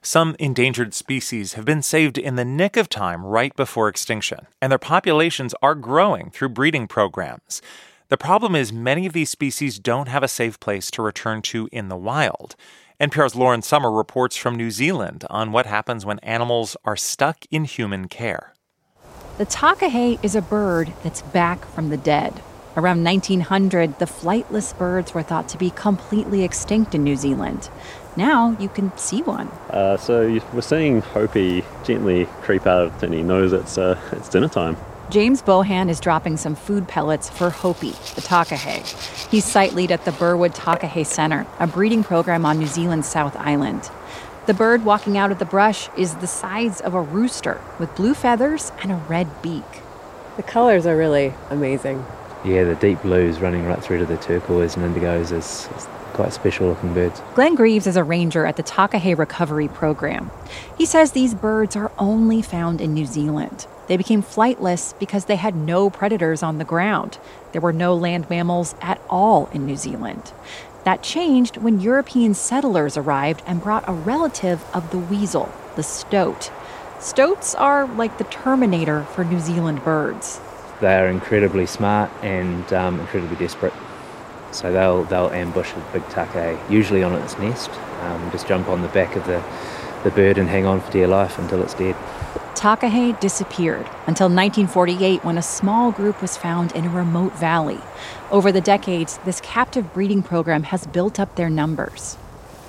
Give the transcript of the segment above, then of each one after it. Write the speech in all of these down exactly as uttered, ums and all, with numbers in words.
Some endangered species have been saved in the nick of time right before extinction, and their populations are growing through breeding programs. The problem is many of these species don't have a safe place to return to in the wild. N P R's Lauren Summer reports from New Zealand on what happens when animals are stuck in human care. The takahe is a bird that's back from the dead. Around nineteen hundred, the flightless birds were thought to be completely extinct in New Zealand. Now you can see one. Uh, so we're seeing Hopi gently creep out, and he knows it's, uh, it's dinner time. James Bohan is dropping some food pellets for Hopi, the takahe. He's site lead at the Burwood Takahe Center, a breeding program on New Zealand's South Island. The bird walking out of the brush is the size of a rooster, with blue feathers and a red beak. The colors are really amazing. Yeah, the deep blues running right through to the turquoise and indigos is, is quite special-looking birds. Glenn Greaves is a ranger at the Takahe Recovery Program. He says these birds are only found in New Zealand. They became flightless because they had no predators on the ground. There were no land mammals at all in New Zealand. That changed when European settlers arrived and brought a relative of the weasel, the stoat. Stoats are like the Terminator for New Zealand birds. They are incredibly smart and um, incredibly desperate. So they'll they'll ambush a big takahe, usually on its nest, um, just jump on the back of the, the bird and hang on for dear life until it's dead. Takahe disappeared until nineteen forty-eight, when a small group was found in a remote valley. Over the decades, this captive breeding program has built up their numbers.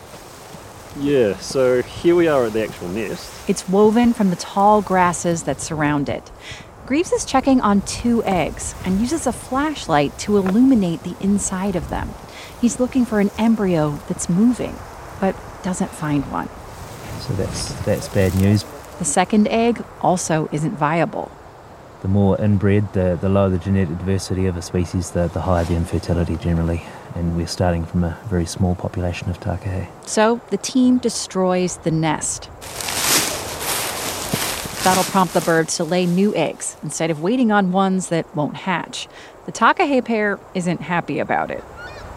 Yeah, so here we are at the actual nest. It's woven from the tall grasses that surround it. Greaves is checking on two eggs and uses a flashlight to illuminate the inside of them. He's looking for an embryo that's moving, but doesn't find one. So that's that's bad news. The second egg also isn't viable. The more inbred, the, the lower the genetic diversity of a species, the, the higher the infertility generally. And we're starting from a very small population of takahe. So the team destroys the nest. That'll prompt the birds to lay new eggs instead of waiting on ones that won't hatch. The takahe pair isn't happy about it.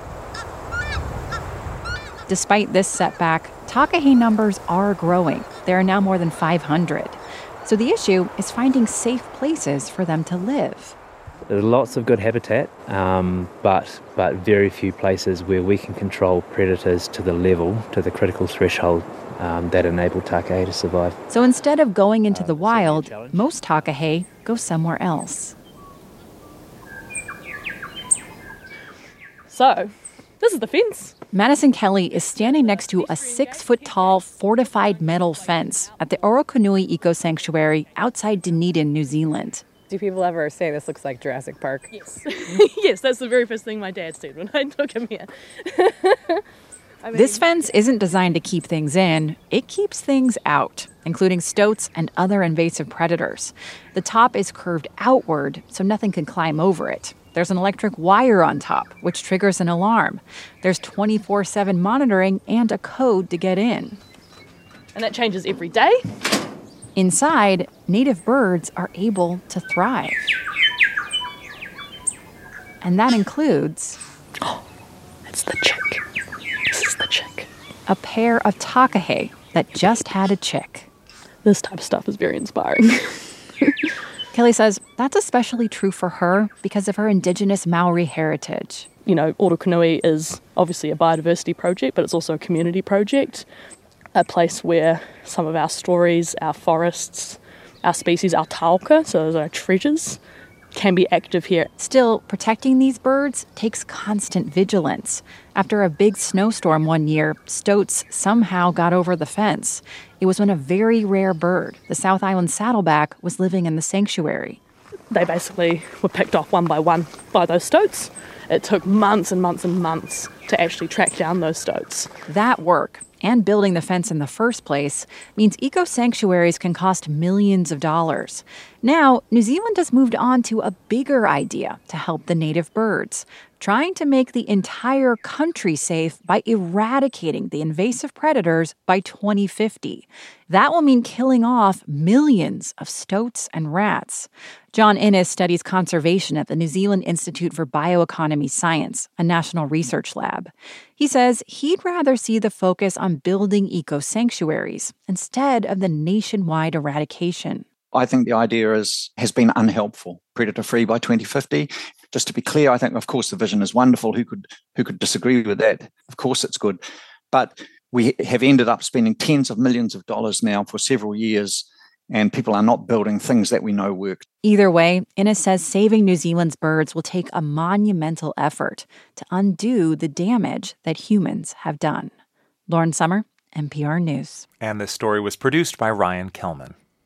Despite this setback, takahe numbers are growing. There are now more than five hundred. So the issue is finding safe places for them to live. There's lots of good habitat, um, but but very few places where we can control predators to the level, to the critical threshold um, that enable takahe to survive. So instead of going into the wild, most takahe go somewhere else. So, this is the fence. Madison Kelly is standing next to a six-foot-tall fortified metal fence at the Orokonui Eco Sanctuary outside Dunedin, New Zealand. Do people ever say this looks like Jurassic Park? Yes. Yes, that's the very first thing my dad said when I took him here. I mean, this fence isn't designed to keep things in. It keeps things out, including stoats and other invasive predators. The top is curved outward, so nothing can climb over it. There's an electric wire on top, which triggers an alarm. There's twenty-four seven monitoring and a code to get in. And that changes every day. Inside, native birds are able to thrive. And that includes... Oh, it's the chick. This is the chick. A pair of takahe that just had a chick. This type of stuff is very inspiring. Kelly says that's especially true for her because of her indigenous Maori heritage. You know, Orokonui is obviously a biodiversity project, but it's also a community project. A place where some of our stories, our forests, our species, our tauka, so those are our treasures, can be active here. Still, protecting these birds takes constant vigilance. After a big snowstorm one year, stoats somehow got over the fence. It was when a very rare bird, the South Island saddleback, was living in the sanctuary. They basically were picked off one by one by those stoats. It took months and months and months to actually track down those stoats. That work, and building the fence in the first place, means eco-sanctuaries can cost millions of dollars. Now, New Zealand has moved on to a bigger idea to help the native birds: trying to make the entire country safe by eradicating the invasive predators by twenty fifty. That will mean killing off millions of stoats and rats. John Innes studies conservation at the New Zealand Institute for Bioeconomy Science, a national research lab. He says he'd rather see the focus on building eco-sanctuaries instead of the nationwide eradication. I think the idea is has been unhelpful. Predator-free by twenty fifty. Just to be clear, I think, of course, the vision is wonderful. Who could who could disagree with that? Of course, it's good. But we have ended up spending tens of millions of dollars now for several years, and people are not building things that we know work. Either way, Innes says saving New Zealand's birds will take a monumental effort to undo the damage that humans have done. Lauren Sommer, N P R News. And this story was produced by Ryan Kellman.